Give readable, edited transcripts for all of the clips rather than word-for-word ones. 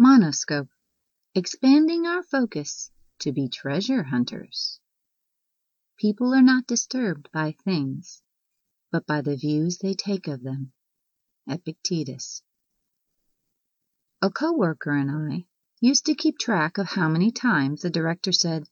Monoscope, expanding our focus to be treasure hunters. People are not disturbed by things, but by the views they take of them. Epictetus. A coworker and I used to keep track of how many times the director said,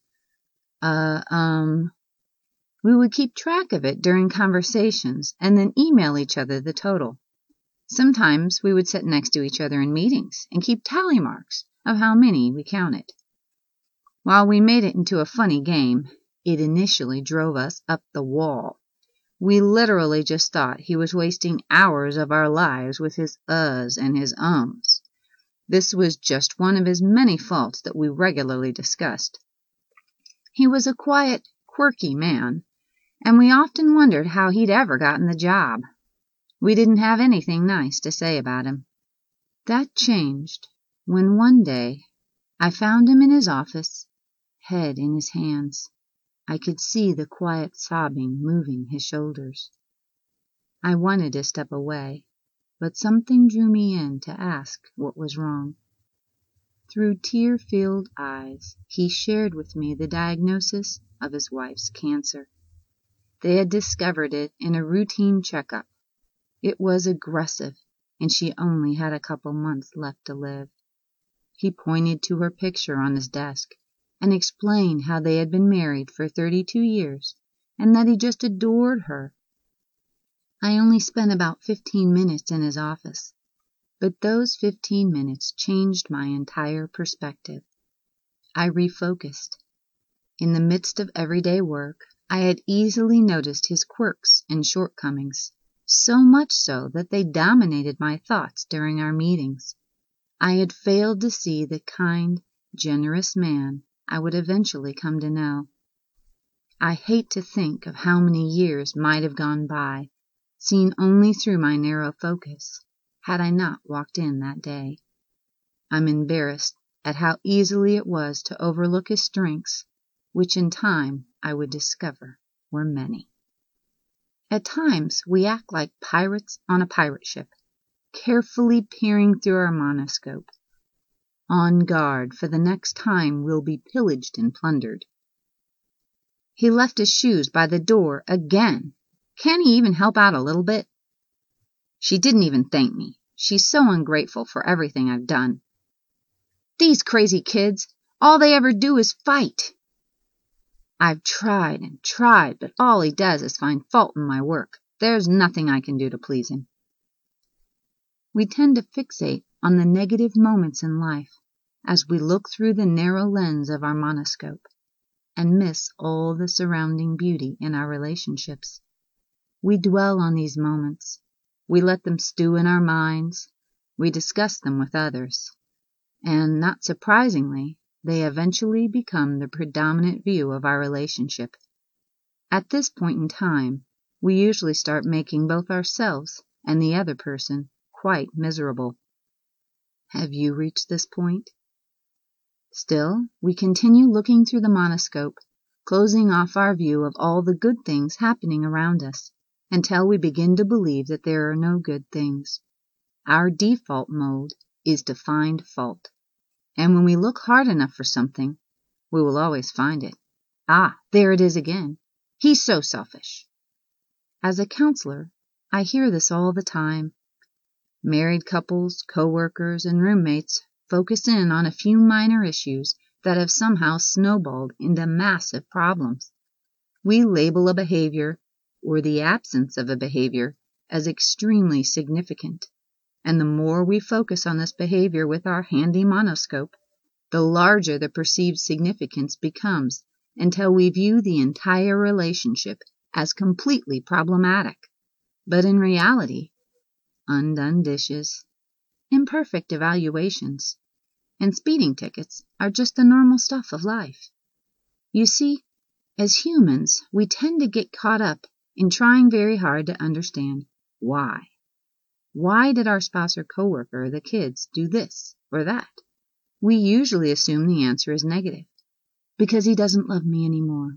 We would keep track of it during conversations and then email each other the total. Sometimes we would sit next to each other in meetings and keep tally marks of how many we counted. While we made it into a funny game, it initially drove us up the wall. We literally just thought he was wasting hours of our lives with his uhs and his ums. This was just one of his many faults that we regularly discussed. He was a quiet, quirky man, and we often wondered how he'd ever gotten the job. We didn't have anything nice to say about him. That changed when one day I found him in his office, head in his hands. I could see the quiet sobbing moving his shoulders. I wanted to step away, but something drew me in to ask what was wrong. Through tear-filled eyes, he shared with me the diagnosis of his wife's cancer. They had discovered it in a routine checkup. It was aggressive, and she only had a couple months left to live. He pointed to her picture on his desk and explained how they had been married for 32 years and that he just adored her. I only spent about 15 minutes in his office, but those 15 minutes changed my entire perspective. I refocused. In the midst of everyday work, I had easily noticed his quirks and shortcomings, so much so that they dominated my thoughts during our meetings. I had failed to see the kind, generous man I would eventually come to know. I hate to think of how many years might have gone by, seen only through my narrow focus, had I not walked in that day. I'm embarrassed at how easily it was to overlook his strengths, which in time I would discover were many. At times we act like pirates on a pirate ship, carefully peering through our monoscope, on guard for the next time we'll be pillaged and plundered. He left his shoes by the door again. Can't he even help out a little bit? She didn't even thank me. She's so ungrateful for everything I've done. These crazy kids, all they ever do is fight. I've tried and tried, but all he does is find fault in my work. There's nothing I can do to please him. We tend to fixate on the negative moments in life as we look through the narrow lens of our monoscope and miss all the surrounding beauty in our relationships. We dwell on these moments. We let them stew in our minds. We discuss them with others. And not surprisingly, they eventually become the predominant view of our relationship. At this point in time, we usually start making both ourselves and the other person quite miserable. Have you reached this point? Still, we continue looking through the monoscope, closing off our view of all the good things happening around us, until we begin to believe that there are no good things. Our default mode is to find fault. And when we look hard enough for something, we will always find it. Ah, there it is again. He's so selfish. As a counselor, I hear this all the time. Married couples, co-workers, and roommates focus in on a few minor issues that have somehow snowballed into massive problems. We label a behavior, or the absence of a behavior, as extremely significant. And the more we focus on this behavior with our handy monoscope, the larger the perceived significance becomes until we view the entire relationship as completely problematic. But in reality, undone dishes, imperfect evaluations, and speeding tickets are just the normal stuff of life. You see, as humans, we tend to get caught up in trying very hard to understand why. Why did our spouse or coworker or the kids do this or that? We usually assume the answer is negative. Because he doesn't love me anymore.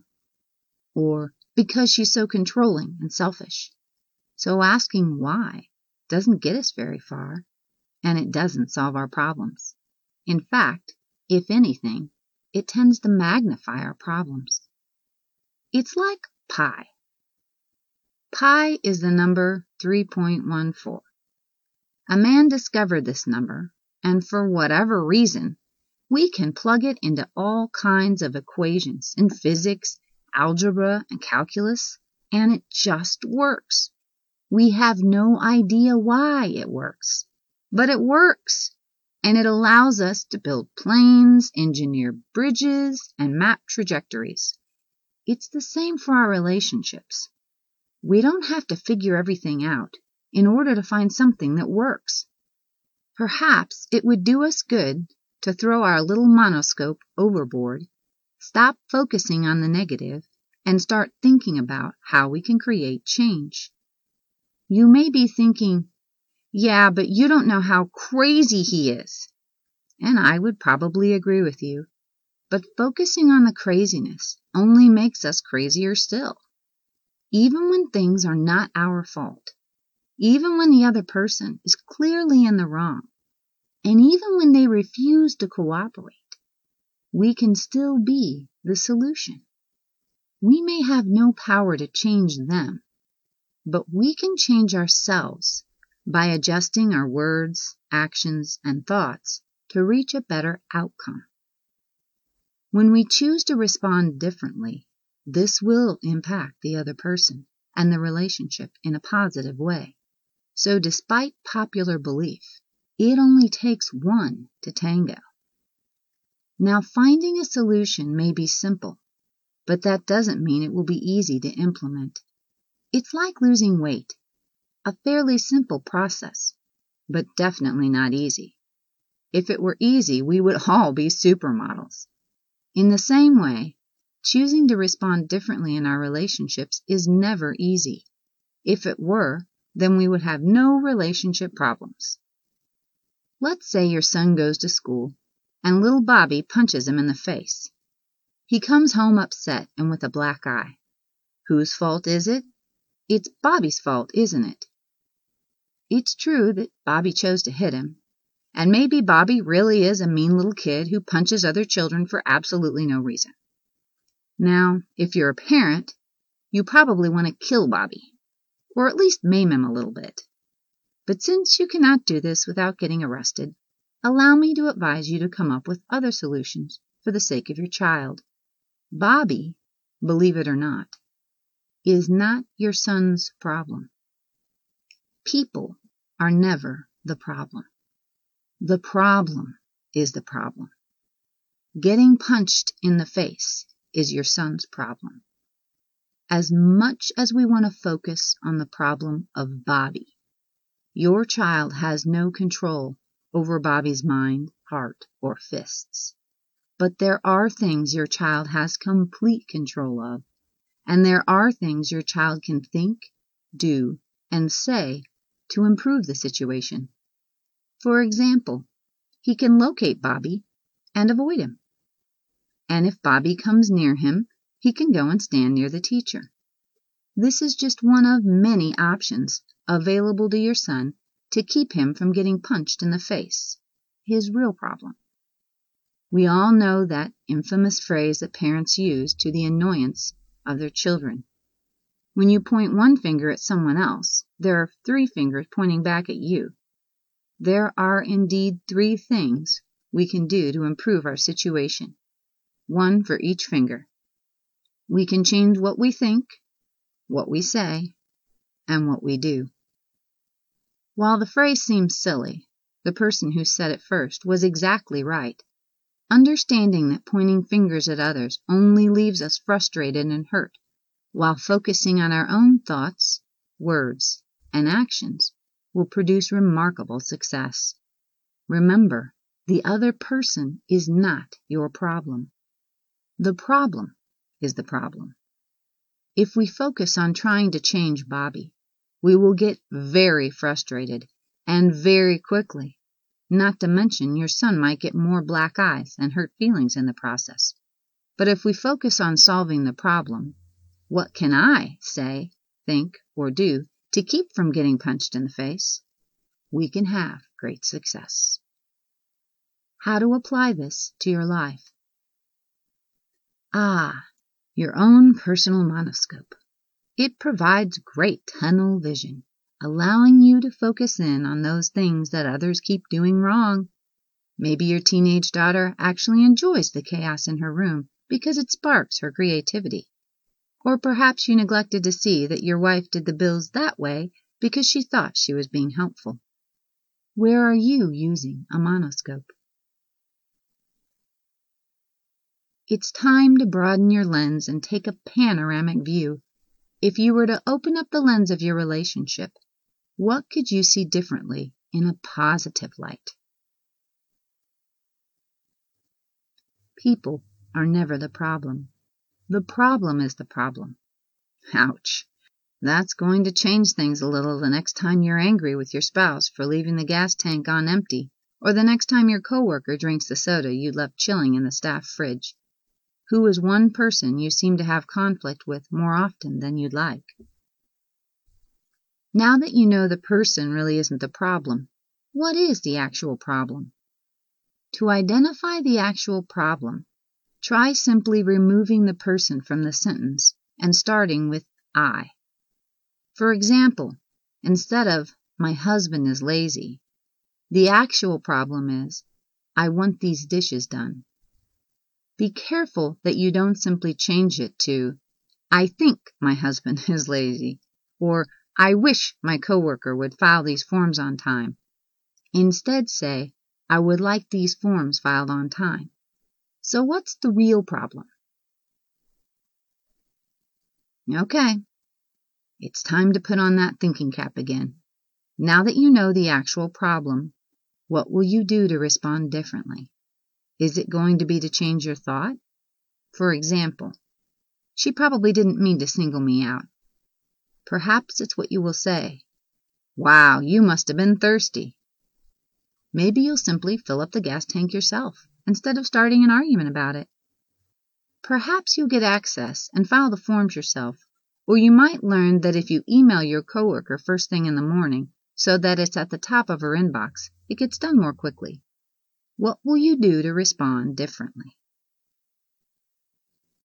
Or because she's so controlling and selfish. So asking why doesn't get us very far, and it doesn't solve our problems. In fact, if anything, it tends to magnify our problems. It's like pi. Pi is the number 3.14. A man discovered this number, and for whatever reason, we can plug it into all kinds of equations in physics, algebra, and calculus, and it just works. We have no idea why it works, but it works, and it allows us to build planes, engineer bridges, and map trajectories. It's the same for our relationships. We don't have to figure everything out in order to find something that works. Perhaps it would do us good to throw our little monoscope overboard, stop focusing on the negative, and start thinking about how we can create change. You may be thinking, yeah, but you don't know how crazy he is. And I would probably agree with you. But focusing on the craziness only makes us crazier still. Even when things are not our fault, even when the other person is clearly in the wrong, and even when they refuse to cooperate, we can still be the solution. We may have no power to change them, but we can change ourselves by adjusting our words, actions, and thoughts to reach a better outcome. When we choose to respond differently, this will impact the other person and the relationship in a positive way. So despite popular belief, it only takes one to tango. Now, finding a solution may be simple, but that doesn't mean it will be easy to implement. It's like losing weight, a fairly simple process, but definitely not easy. If it were easy, we would all be supermodels. In the same way, choosing to respond differently in our relationships is never easy. If it were, then we would have no relationship problems. Let's say your son goes to school and little Bobby punches him in the face. He comes home upset and with a black eye. Whose fault is it? It's Bobby's fault, isn't it? It's true that Bobby chose to hit him, and maybe Bobby really is a mean little kid who punches other children for absolutely no reason. Now, if you're a parent, you probably want to kill Bobby, or at least maim him a little bit. But since you cannot do this without getting arrested, allow me to advise you to come up with other solutions for the sake of your child. Bobby, believe it or not, is not your son's problem. People are never the problem. The problem is the problem. Getting punched in the face is your son's problem. As much as we want to focus on the problem of Bobby, your child has no control over Bobby's mind, heart, or fists. But there are things your child has complete control of, and there are things your child can think, do, and say to improve the situation. For example, he can locate Bobby and avoid him. And if Bobby comes near him, he can go and stand near the teacher. This is just one of many options available to your son to keep him from getting punched in the face, his real problem. We all know that infamous phrase that parents use to the annoyance of their children. When you point one finger at someone else, there are 3 fingers pointing back at you. There are indeed 3 things we can do to improve our situation, 1 for each finger. We can change what we think, what we say, and what we do. While the phrase seems silly, the person who said it first was exactly right. Understanding that pointing fingers at others only leaves us frustrated and hurt, while focusing on our own thoughts, words, and actions will produce remarkable success. Remember, the other person is not your problem. The problem is the problem. If we focus on trying to change Bobby, we will get very frustrated and very quickly. Not to mention your son might get more black eyes and hurt feelings in the process. But if we focus on solving the problem, what can I say, think, or do to keep from getting punched in the face? We can have great success. How to apply this to your life. Your own personal monoscope. It provides great tunnel vision, allowing you to focus in on those things that others keep doing wrong. Maybe your teenage daughter actually enjoys the chaos in her room because it sparks her creativity. Or perhaps you neglected to see that your wife did the bills that way because she thought she was being helpful. Where are you using a monoscope? It's time to broaden your lens and take a panoramic view. If you were to open up the lens of your relationship, what could you see differently in a positive light? People are never the problem. The problem is the problem. Ouch. That's going to change things a little the next time you're angry with your spouse for leaving the gas tank on empty, or the next time your coworker drinks the soda you left chilling in the staff fridge. Who is one person you seem to have conflict with more often than you'd like? Now that you know the person really isn't the problem, what is the actual problem? To identify the actual problem, try simply removing the person from the sentence and starting with I. For example, instead of my husband is lazy, the actual problem is I want these dishes done. Be careful that you don't simply change it to I think my husband is lazy, or I wish my coworker would file these forms on time. Instead say, I would like these forms filed on time. So what's the real problem? Okay, it's time to put on that thinking cap again. Now that you know the actual problem, what will you do to respond differently? Is it going to be to change your thought? For example, she probably didn't mean to single me out. Perhaps it's what you will say. Wow, you must have been thirsty. Maybe you'll simply fill up the gas tank yourself, instead of starting an argument about it. Perhaps you'll get access and file the forms yourself, or you might learn that if you email your coworker first thing in the morning so that it's at the top of her inbox, it gets done more quickly. What will you do to respond differently?